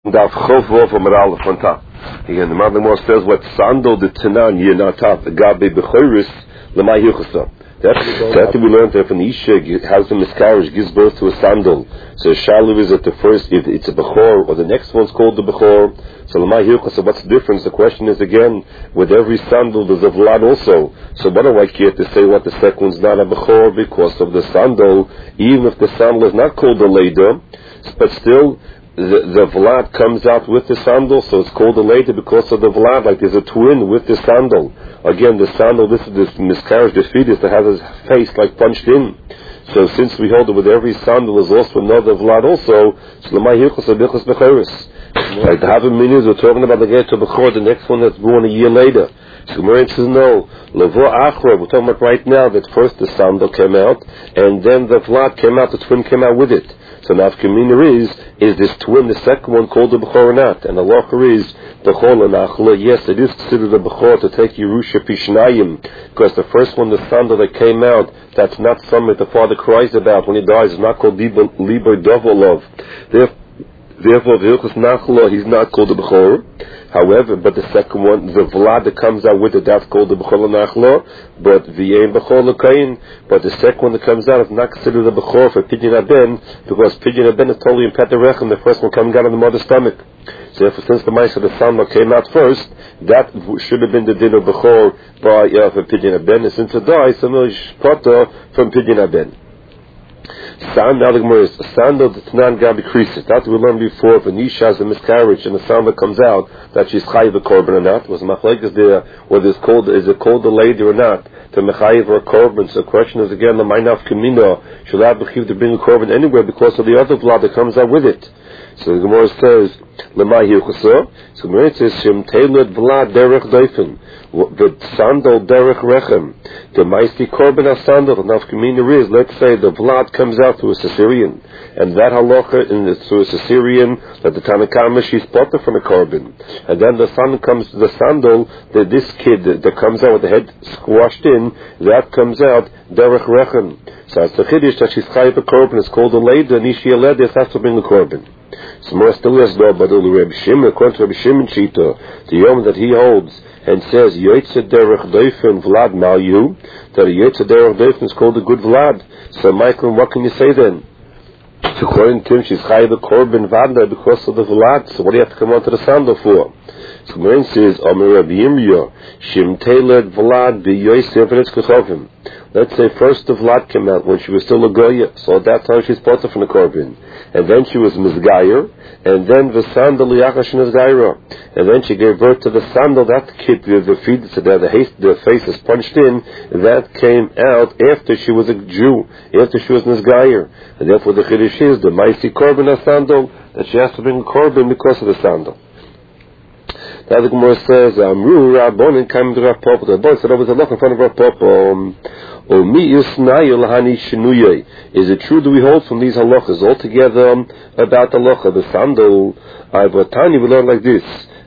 Daf Chov from Aral from top. Again, the Mother says what sandal the Tanan year not top the Gabe Bechoris Lemay Yuchasa. That we learned that if an Isha has a miscarriage, gives birth to a sandal. So Shalu is at the first, if it's a Bechor, or the next one's called the Bechor. So Lemay Yuchasa, what's the difference? The question is again, with every sandal there's a Vlad also. So what do I care to say what the second one's not a Bechor because of the sandal, even if the sandal is not called a Leda, but still, the Vlad comes out with the sandal, so it's called a later because of the Vlad, like there's a twin with the sandal. Again, the sandal, this is the miscarriage, the fetus that has his face like punched in. So since we hold it with every sandal, there's also another Vlad also, so Lemay Hilchos Abichos Bechoris. Like the Havim Minis, we're talking about the Get to Bechor, the next one that's born a year later. So Gemara says no. Levo Achra, we're talking about right now that first the sandal came out, and then the Vlad came out, the twin came out with it. So now Kamina is this twin, the second one called the Bechor or not? And the Locher is the Chol and Achla. Yes, it is considered a Bechor to take Yerusha Pishnayim, because the first one, the sandal that came out, that's not something that the father cries about when he dies. It's not called Liber Dovolov. Therefore, Vilchus Nachla, he's not called the Bechor. However, but the second one, the Vlad that comes out with it, that's called the Bechor Nachla. But V'yein Bechor L'kain. But the second one that comes out is not considered a Bechor for Pidyon Aben, because Pidyon Aben is totally in Petarechem, the first one coming out of the mother's stomach. So therefore, since the Maisa of the Sandal came out first, that should have been the din of Bechor by for Pidyon Aben. And since it dies, so no Shpata from Pidyon Aben. Now the Gemara is sandal the Tanan Gabi Krisis. That we learned before. If an Isha has a miscarriage and the sandal comes out, that she's chayiv a korban or not. Was machlek is there whether is it called a lady or not to mechayiv or a korban? So the question is again the Mainaf Kamina should have bechiv to bring a korban anywhere because of the other blood that comes out with it. So the Gemara says Lemay Hilchasa. So the Gemara says Shem Teiled Vlad Derech Doifen. The sandal derech rechem, the meisti korban sandal. Now, if Kamina is, let's say the Vlad comes out through a Caesarean, and that halacha through a Caesarean that the Tanakama she's potter from a korban, and then the sandal that this kid that comes out with the head squashed in, that comes out derech rechem. So it's the chiddush that she's chayiv a korban. It's called a leda, and ishi leda has to bring the korban. So more still is though, but only Rabbi Shimon, according to Rabbi Shimon Shita, the yom that he holds and says Yoitze Derech Doifen Vlad Malyu, that Yoitze Derech Doifen is called a good Vlad. So Michael, what can you say then? So according to him, she's chayiv a korban vada because of the Vlad. So what do you have to come onto the sandal for? So Gemara says, Omer Rabbi Yirmiyah, Shim Teiled Vlad B'Yosef V'Nitzkechovim. Let's say first the Vlad came out when she was still a Goya, so at that time she's potter from the korban. And then she was Mizgayer, and then the sandal Yachash Mizgayra. And then she gave birth to the sandal, that kid, the fetus, the face is punched in, that came out after she was a Jew, after she was Mizgayer. And therefore the Chiddush is, the Maisi Korban sandal, that she has to bring a Korban because of the sandal. Now the Gemara says, Amru Rabbonin came to Rav Papa. The boy said, "Oh, there's a look in front of Rav Papa. Is it true that we hold from these halachas altogether about the halacha, the sandal? Tanya, we learn like this: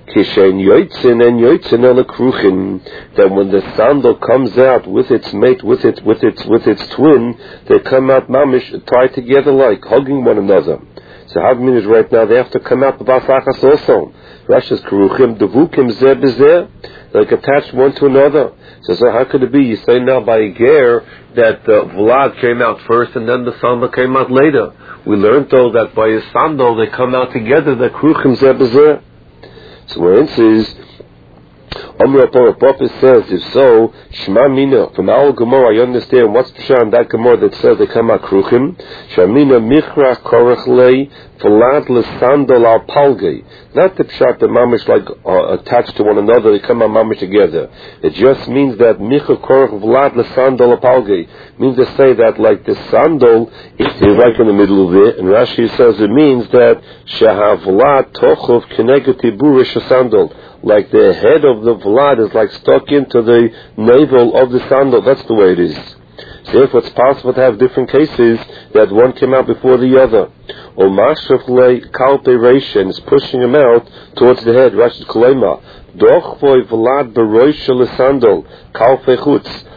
that when the sandal comes out with its mate, with its twin, they come out mamish tied together like hugging one another. So how many is right now? They have to come out the basachas also. Rasha's Keruchim, Devukim Zeh Bezeh, like attached one to another. So how could it be? You say now by a ger that the Vlad came out first and then the sandal came out later. We learned though that by a sandal they come out together, the Keruchim Zeh Bezeh. So where it says, Amr Papa says, if so, Shema Mina, from our Gemara, I understand what's the shah in that Gemara that says they come out Kruchim. Shamina Michra Korachlei, Vlad L'Sandal Al Palgei. Not the pshat that mamish like attached to one another, they come out mamish together. It just means that Michra Korach Vlad L'Sandal Al Palgei means to say that like the sandal is right in the middle of it, and Rashi says it means that Sheha Vlad Tochov Kenegati Burish Sandal. Like the head of the Vlad is like stuck into the navel of the sandal. That's the way it is. So if it's possible to have different cases that one came out before the other. Or Mashafle Kalpe Reishen is pushing him out towards the head. Rashi Kolema. Doch Vlad Beroish Sandal Kalpe Chutz.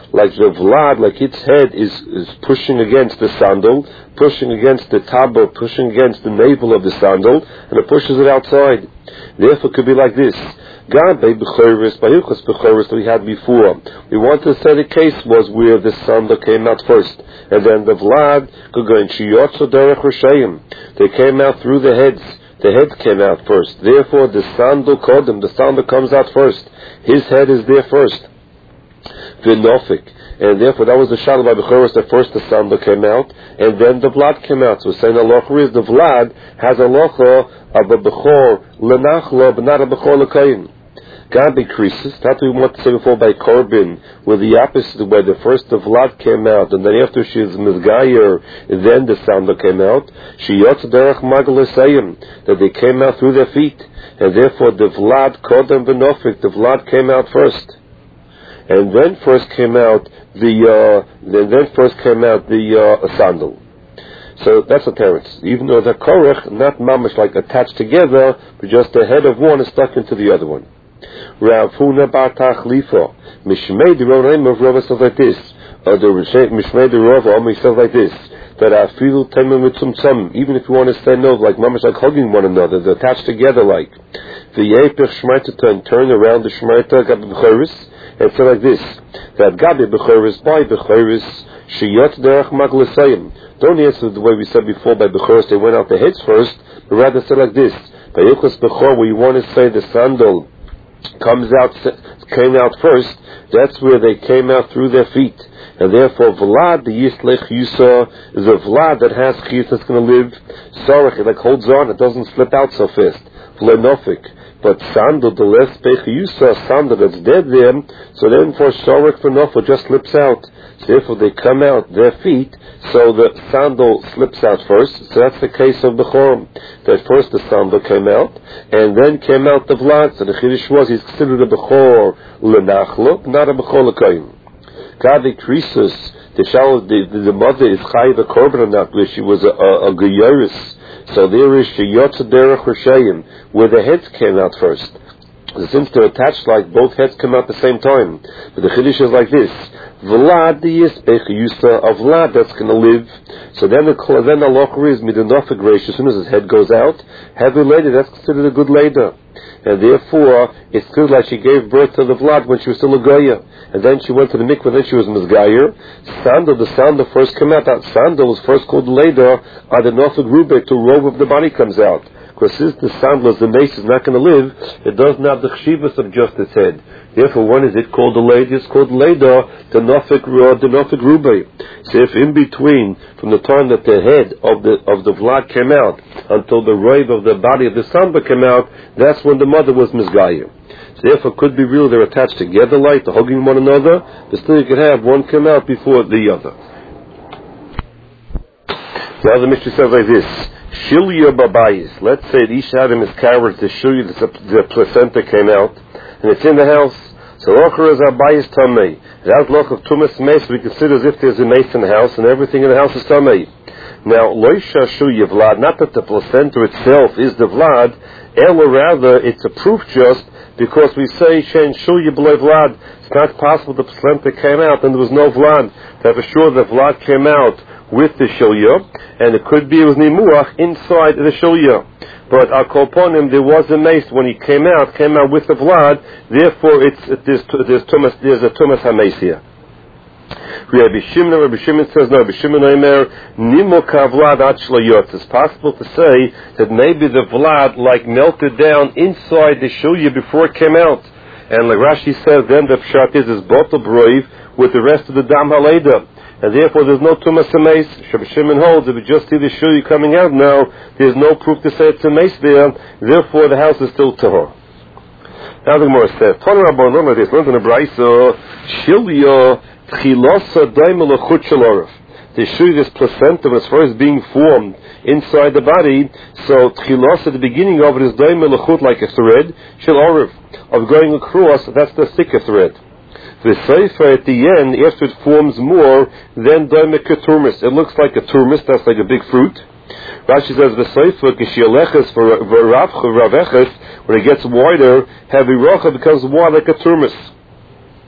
like the vlad, like its head is pushing against the sandal, pushing against the tabo, pushing against the navel of the sandal, and it pushes it outside. Therefore, it could be like this. Gabe b'choris, bayuchas b'choris that we had before. We want to say the case was where the sandal came out first, and then the vlad could go in shiyotzo derech rishayim. They came out through the heads. The head came out first. Therefore, the sandal kodem, the sandal comes out first. His head is there first. V'nofik. And therefore, that was the shadal by Bechoros, that first the sandal came out, and then the vlad came out. So saying halacha is, the vlad has a halacha of a bechor lenachlo, but not a bechor lekayim. God increases. That's what we want to say before by Corbin, where the opposite, where the first the vlad came out, and then after she is mizgayer, then the sandal came out. She yotz derech magal esayim, that they came out through their feet, and therefore the vlad kodem v'nofik, the vlad came out first, and then first came out the sandal. So that's a teretz. Even though the korech not mamish like attached together, but just the head of one is stuck into the other one. Rav Huna bar Tachlifa, Mishmei the Rav says like this, or the Mishmei the Rav says like this, that I feel temem with some, even if you want to stand over, like mamish like hugging one another, they're attached together like. The Yepech Shmaita turn around the Shmaita Gabi B'choris, and say like this, that Gabi B'choris, by B'choris, Shiyot Derech Maglasayim. Don't answer the way we said before by B'choris, they went out the heads first, but rather say like this, by Yuchas B'chor, where you want to say the sandal came out first, that's where they came out through their feet. And therefore, vlad, the yislech yusa, is a vlad that has chiyus that's going to live. Sorach, it like holds on, it doesn't slip out so fast. Vlenofik. But sandal, the less pech yusa, sandal that's dead there, so then for sorach for nofo just slips out. So therefore they come out their feet, so the sandal slips out first. So that's the case of Bechorim. That first the sandal came out, and then came out the vlad. So the chiddush was he's considered a Bechor lenachlo, not a Bechor lekayim. God increases the mother is chayiv a korban or not, where she was a geyeris. So there is sheyotz derech rishayim, where the heads came out first. Since they're attached, like both heads come out at the same time. But the chiddush is like this: Vlad the yispech yusa of Vlad that's going to live. So then the halacha is midanofik reish. As soon as his head goes out, heavy later, that's considered a good later. And therefore, it's good like she gave birth to the Vlad when she was still a goya. And then she went to the mikveh, then she was mizgayer. The sandal first came out. That sandal was first called later, on the nofik rubek, to robe of the body comes out. Because since the sandal, the mace is not going to live, it doesn't have the chshivas of just its head. Therefore, when is it called the later? It's called later, the nofik rubei. So if in between, from the time that the head of the vlad came out until the robe of the body of the sandal came out, that's when the mother was mizgayer. So therefore, it could be real they're attached together, like they're hugging one another, but still you could have one come out before the other. The other Mishnah says like this: Shilya babayis. Let's say the Isha had a miscarriage, the shilya, the placenta came out, and it's in the house. So Locher is abayis tamei. It has loch of tumas mace. We consider as if there's a mace in the house, and everything in the house is tamei. Now loisha shilya vlad. Not that the placenta itself is the vlad, or rather it's a proof just because we say shen shilya b'lei vlad. It's not possible the placenta came out and there was no vlad. That for sure the vlad came out with the shilya, and it could be it was nimuach inside the shilya. But al kolponim, there was a mace when he came out with the vlad. Therefore, there's a tumas hameis here. Rabbi Shimon says no. Rabbi Shimon Omer nimuka vlad ad shlayot. It's possible to say that maybe the vlad like melted down inside the shilya before it came out. And like Rashi says, then the pshat is bottle brave with the rest of the dam haleda. And therefore there's no tumas hameis. Rabbi Shimon holds if we just see the shilya coming out now, there's no proof to say it's a mace there. Therefore the house is still tahor. Now the Gemara says, Tana Rabbanon like this, learned in the Brayso, shilya tchilosa daimel lechut shel orif. The shilya, this placenta, as far as being formed inside the body, so tchilosa at the beginning of it is daimel lechut, like a thread shel orif, of going across. That's the thicker thread. The seifa at the end, after it forms more, then doimek keturmis. It looks like a turmis, that's like a big fruit. Rashi says the seifa kishialeches for raveches, when it gets wider, heavy rocha becomes more like a turmis.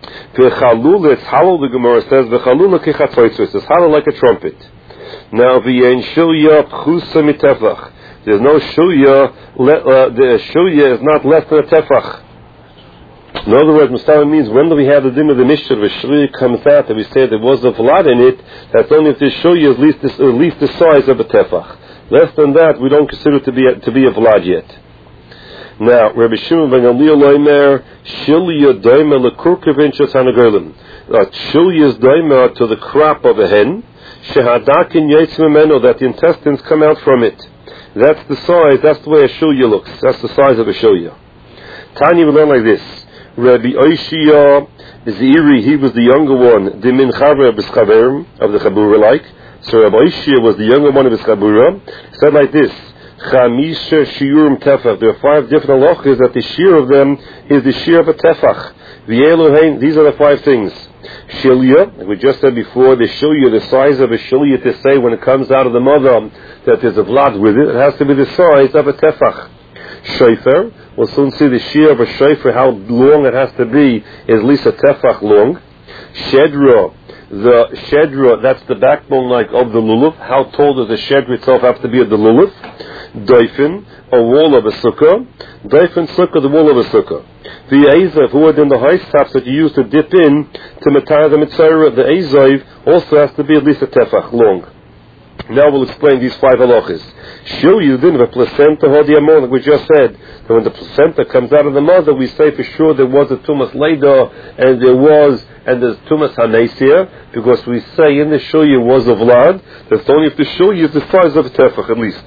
V'chalula, it's hollow, the Gemara says, v'chalula kichatzoitzos, it's hollow like a trumpet. Now, v'yein shilya pchusa mitefach. There's no shilya, the shilya is not less than a tefach. In other words, Mustama means when do we have the din of the Mishnah, the shilya comes out, and we say there was a vlad in it, that's only if the shilya is at least the size of a tefach. Less than that, we don't consider it to be a vlad yet. Now, Rabbi Shimon ben Gamliel Omer, shilya doima lekurkevin shatanagolim. Shilya is doima to the crop of a hen, shehadakin yaitz memeno, that the intestines come out from it. That's the size, that's the way a shilya looks. That's the size of a shilya. Tanya we learn like this. Rabbi Oishia Ziri, he was the younger one, the min chaver of the Chabura like. So Rabbi Oishia was the younger one of his Chabura. He said like this, Chamisha shiurim tefach. There are 5 different halachas that the shear of them is the shear of a tefach. These are the 5 things. Shilya, like we just said before, the shilya, the size of a shilya, to say when it comes out of the mother that there's a vlad with it, it has to be the size of a tefach. Shofar, we'll soon see the shear of a shofar, how long it has to be, is at least a tefach long. Shedra, the shedra, that's the backbone like of the lulav. How tall does the shedra itself have to be of the lulav? Doifin, a wall of a sukkah. Doifin sukkah, the wall of a sukkah. The Ezav, who are in the high stops that you use to dip in to matar the mitzvah, the Ezav also has to be at least a tefach long. Now we'll explain these 5 halachas. Shilya din of a placenta hodiyamon, like we just said, that when the placenta comes out of the mother, we say for sure there was a tumas leda, and there's tumas hanesia, because we say in the shilya was of vlad. That's only if the shilya is the size of a tefach at least.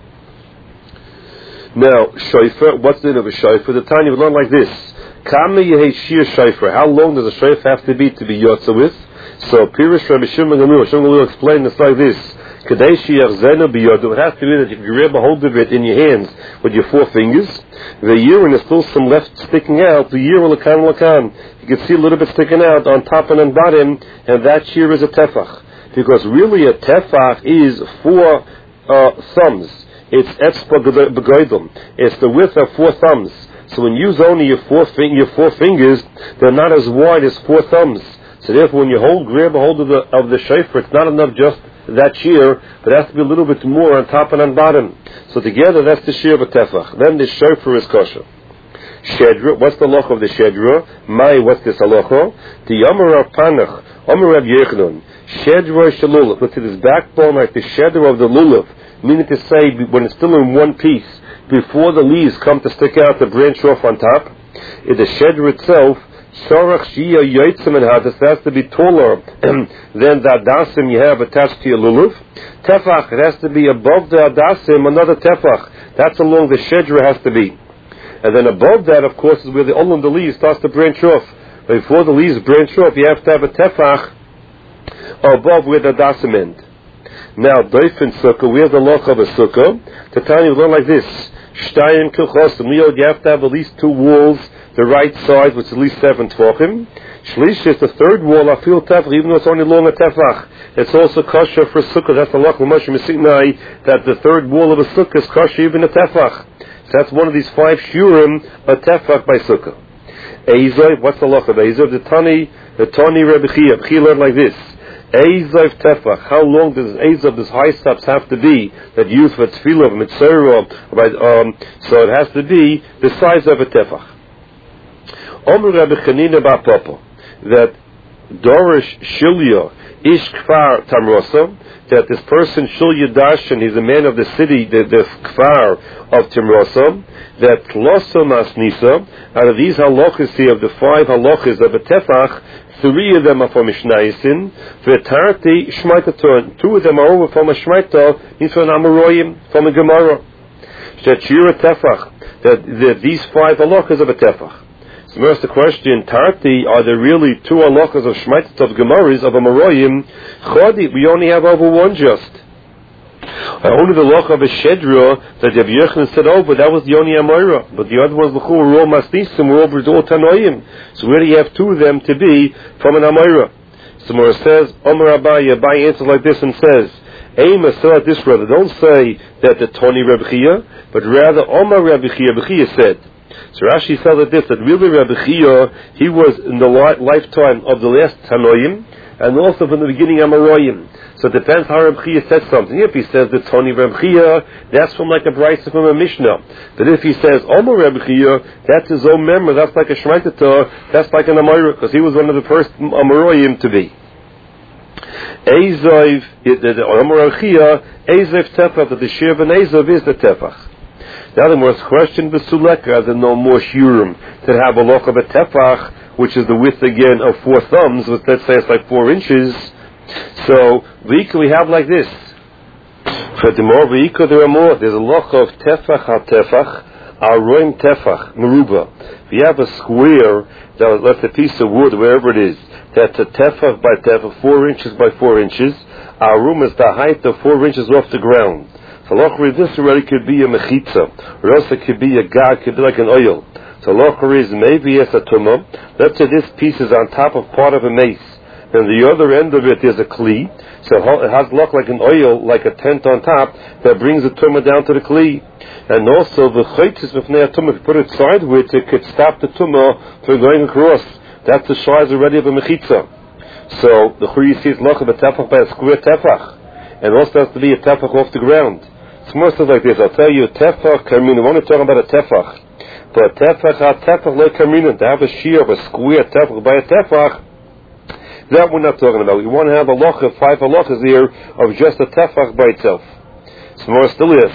Now, shofar, what's the name of a shofar? The Tanya we learn like this. Kama yehi shir shofar. How long does a shofar have to be yotza with? So, Pirish Rabbi Shimon Gamliel will explain this like this. Kadeshi yarzenu biyadu. It has to be that if you grab a hold of it in your hands with your 4 fingers, the year when there's still some left sticking out, the year will lakan. You can see a little bit sticking out on top and on bottom, and that shear is a tefach. Because really a tefach is 4 thumbs. It's etzba begoidum. It's the width of 4 thumbs. So when you use only your 4 fingers, they're not as wide as 4 thumbs. So therefore, when you grab a hold of the shofar, it's not enough just that shear, but it has to be a little bit more on top and on bottom. So together, that's the shear of a tefach. Then the shofar is kosher. Shedra, what's the halacha of the shedra? What's this halacha? The Yamar Panach, Amar Reb Yechnon, Shedra Shalulav. Look at this backbone, like the shedra of the lulav, meaning to say when it's still in one piece, before the leaves come to stick out the branch off on top, the shedra itself, Shorach Shia Yoitzim and Hadas, has to be taller than the Adasim you have attached to your lulav. Tefach, it has to be above the Adasim, another tefach. That's how long the shedra has to be. And then above that, of course, is where the olam, the leaves, starts to branch off. But before the leaves branch off, you have to have a tefach above where the Adasim end. Now, Doifin Sukkah, where's the loch of a Sukkah? The Tanya learn like this. Shtayim Kilchosim, you have to have at least 2 walls, the right side, which is at least 7 tvachim. Shlish is the 3rd wall, afil tefach, even though it's only long a tefach. It's also kosher for sukkah. That's the lach of Moshe Messinai, that the 3rd wall of a sukkah is kosher even a tefach. So that's one of these 5 shurim, a tefach by sukkah. Eizov, what's the lach of Eizov? The Tani Rebbe Chia. Chia learned like this. Eizov tefach. How long does Eizov, this high steps, have to be that used for tefillah, mitzvah, so it has to be the size of a tefach. Omer Rabbi Chanina Bar Papa, that Dorish Shilya Ish Kfar Tamrosa, that this person Shilya Darshan, he's a man of the city, the Kfar of Tamrosa, that Klosa Masnisa, out of these halachas here, of the 5 halachas of a tefach, 3 of them are from Mishnaisin, V'tarti Shmaitaton, 2 of them are over from a Shmaita, means from an Amoroyim, from a Gemara. That Shira Tefach, that these 5 halachas of a tefach. So first the question, Tarti, are there really 2 halachas of Shmaitat of Gemaris of Amoroyim? Chodi, we only have over 1 just. Only the halach of a Shedra that Rabbi Yochanan said over, that was the only Amora. But the other ones, were all Masnisim, were all Tanoim. So where do you have 2 of them to be from an Amora? So Mora says, Omer Abaye answers like this and says, Ema said this rather, don't say that the Tony Rebbe Chia, but rather Omer Rebbe Chia said, So Rashi said that really Rabbi Chia, he was in the lifetime of the last Tanoim, and also from the beginning Amoraim. So it depends how Rabbi Chia says something. If he says the Tony Rabbi Chia, that's from like a Brisa from a Mishnah. But if he says Omer Rabbi Chia, that's his own memory, that's like a Shemaitata, that's like an Amorah, because he was one of the first Amoraim to be. Ezoiv, the Omer Rabbi Chia, Ezoiv Tefach, that the Shir ben Ezoiv is the Tefach. Now the most question B'Suleka, there no more Shurim to have a loch of a Tefach, which is the width again of 4 thumbs, which let's say it's like 4 inches. So we have like this. For the more there are more. There's a loch of Tefach al Tefach, al Roim Tefach, Meruba. If you have a square, that's a piece of wood, wherever it is, that's a Tefach by Tefach, 4 inches by 4 inches. Our room is the height of 4 inches off the ground. So lochri, this already could be a mechitza, or else it could be a gag, could be like an oil. So lochri is maybe it's a tumah. Let's say this piece is on top of part of a mace, and the other end of it is a kli. So it has look like an oil, like a tent on top, that brings the tumah down to the kli. And also the chaytzis b'fnei a tumah, if you put it sideways, it could stop the tumah from going across. That's the size already of a mechitza. So the churi sees loch of a tefach by a square tefach, and also has to be a tefach off the ground. It's more stuff like this. I'll tell you, tefach, karmina. I want to talk about a tefach. But tefach, like karmina, to have a shear of a square tefach by a tefach, that we're not talking about. We want to have a loch of 5 halachas here of just a tefach by itself. It's more still is.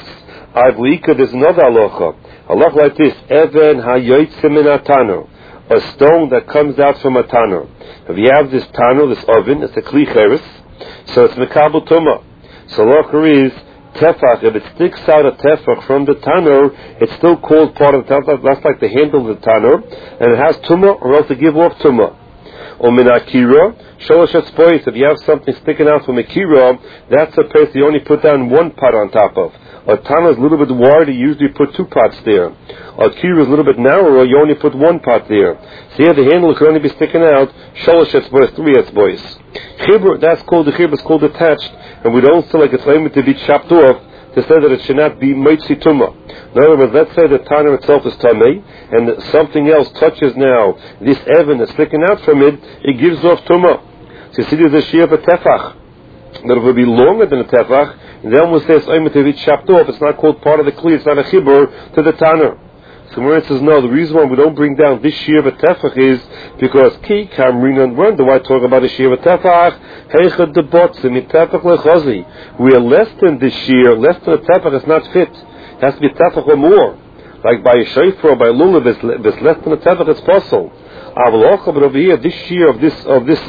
There's another halacha. Halacha like this. Even hayoytze min atano. A stone that comes out from a tanur. If you have this tanur, this oven, it's a kli cheres, so it's mekabel tumah. So halacha is, tefach, if it sticks out a tefach from the tanur, it's still called part of the tefach. That's like the handle of the tanur, and it has tumah, or else to give off tumah. Or min akira, sholosh etzbois, if you have something sticking out from akira, that's a place you only put down 1 pot on top of. A tanur is a little bit wider, you usually put 2 pots there. A akira is a little bit narrower, you only put 1 pot there. So here the handle could only be sticking out, sholosh etzbois, 3 etzbois. Chibur, that's called the chibur, it's called attached, and we don't feel like it's aiming to be chopped off to say that it should not be moitzi tumah. In other words, let's say the tanur itself is tamei, and something else touches now this evan that's sticking out from it, it gives off tumah. So you see there's a shear of a tefach, that it will be longer than a tefach, and then we'll say it's aiming to be chopped off, it's not called part of the kli, it's not a chibur to the tanur. So Gemara says, no, the reason why we don't bring down this shear of a tefach is because ki kamrina, and when do I talk about a shear of a tefach? Heichad de botzim, tefach lechozi. We are less than this shear, less than a tefach, it's not fit. It has to be a tefach or more. Like by a shofar or by a lulav, if it's less than a tefach, it's possible. But over here, this shear of this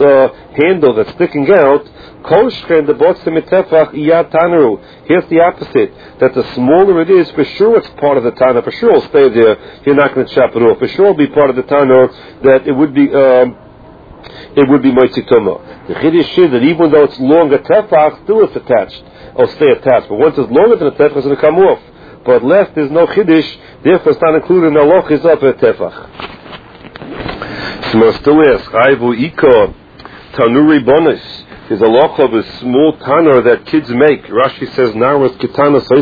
handle that's sticking out, here's the opposite. That the smaller it is, for sure it's part of the tanur. For sure it'll stay there. You're not going to chop it off. For sure it'll be part of the tanur. That it would be moitzi tumah. The chiddush is that even though it's longer tefach, still it's attached. Or stay attached. But once it's longer than a tefach, it's going to come off. But less, there's no chiddush. Therefore, it's not included in the halachas of a tefach. So still ask, Aivu Ika Tanuri Bonus is a loch of a small tanur that kids make. Rashi says now it's kitana